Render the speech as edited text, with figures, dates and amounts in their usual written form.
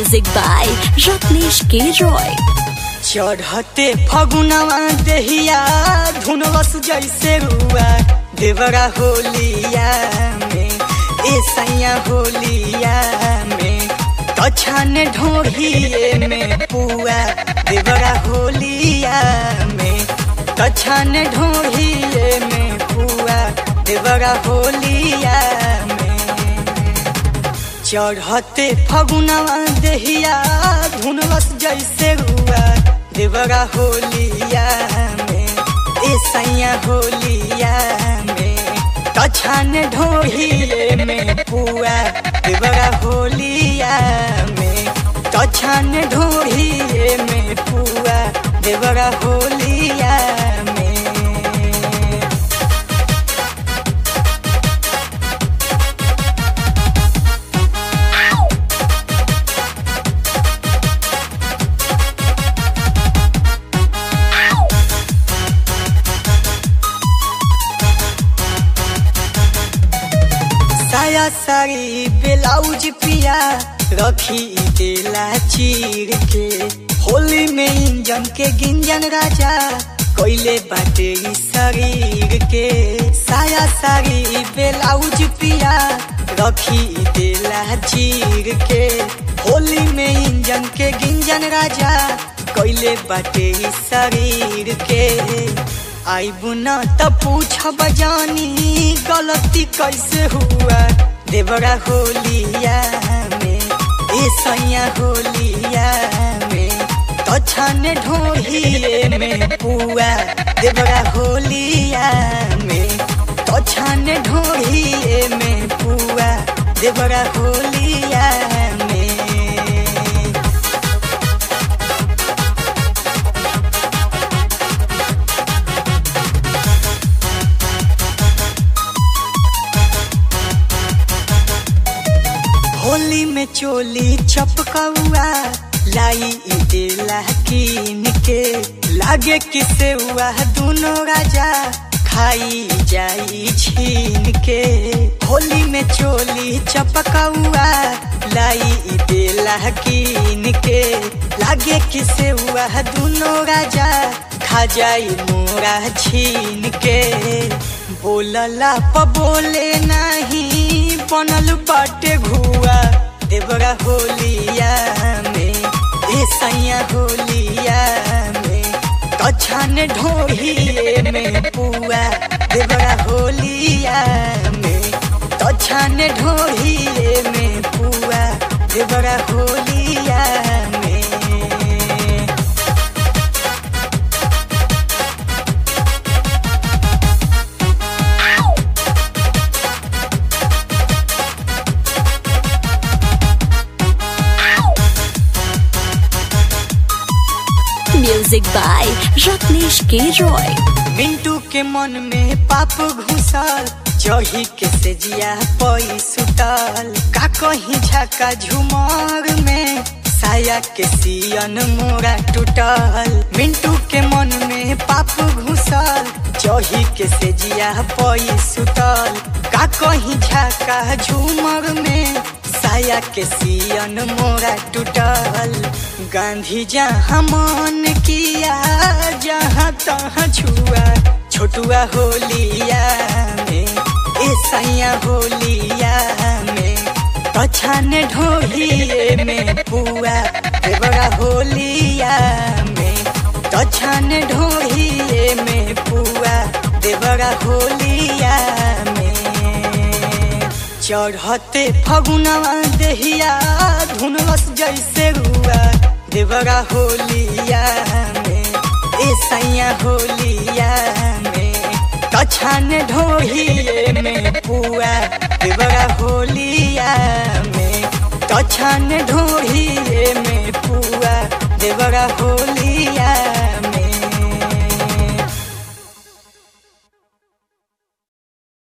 Music by Ratnesh K. Roy. चढ़ते फगुनवा देहिया धुनवस जैसे हुआ देवरा होलिया में ए सैया होलिया में कछन ढोढ़िए में पुआ देवरा होलिया में कछन ढोढ़िए में पुआ देवरा होलिया में चढ़ते फगुनवा देहिया धुनवस जैसे हुआ देवरा होलिया में ए सैया होलिया में कछन ढोढ़िए में पुआ देवरा होलिया में कछन ढोढ़िए में पुआ देवरा होलिया में साया साड़ी ब्लाउज पिया रखी देला चीर के होली में इंजन के गिंजन राजा कोइले बाटे शरीर के साया साड़ी ब्लाउज पिया रखी देला चीर के होली में इंजन के गिंजन राजा कोइले बाटे शरीर के आई बुना त पूछब जानी गलती कैसे हुआ देवरा होलिया में ए सैया होलिया में कछन ढोढ़िए में पुआ देवरा होलिया में कछन ढोढ़िए में पुआ देवरा होलिया में होली में चोली चपकौआ लाई देला कीन के लागे किसे हुआ दोनों राजा खाई जाई छीन के होली में चोली चपकौआ लाई देला कीन के लागे किसे हुआ दोनों राजा खा जाई मोरा छीन के बोलला प बोले नहीं बनल बाटे घुआ देवरा होलिया में ए सैया होलिया में कछन ढोढ़िए में पुआ देवरा होलिया में कछन ढोढ़िए में पुआ देवरा होलिया में Music by Ratnesh K. Roy. Mintu के मन में पाप घुसल जही के से जिया पई सुतल का कहीं झका झुमर में साया के सियन मोरा टूटल मिंटू के मन में पाप घुसल जही के से जिया पई सुतल का कहीं झका झुमर में साया के सियन मोरा टूटल गांधी जहाँ मन किया जहाँ तहाँ छुआ छोटुआ होलिया में ए सैया होलिया में कछन ढोढ़िए में पुआ देवरा होलिया में कछन ढोढ़िए में पुआ देवरा होलिया में चढ़ते फगुनवा देहिया धुनवस जैसे हुआ देवरा होलिया में ए सैया होलिया में कछन ढोढ़िए में पुआ देवरा होलिया में कछन ढोढ़िए में पुआ देवरा होलिया